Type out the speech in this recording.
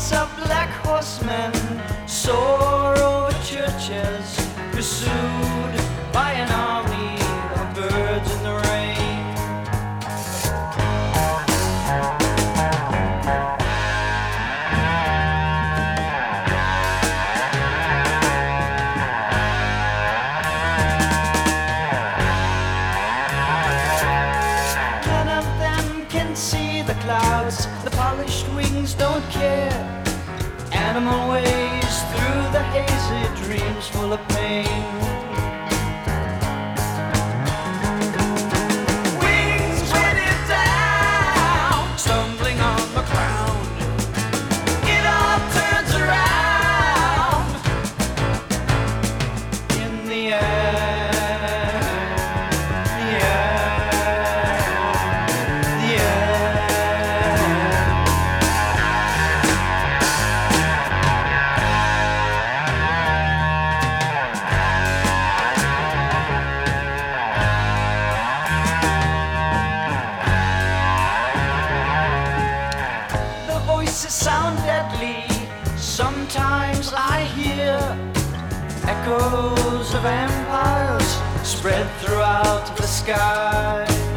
Hordes of black horsemen soar over churches, pursued by an army of birds in the rain. None of them can see the clouds, the polished wings don't care. Animal waves through the hazy dreams full of pain. Wings weighted down, stumbling on the ground. It all turns around in the air, the air, the air. Voices sound deadly. Sometimes I hear echoes of empires spread throughout the sky.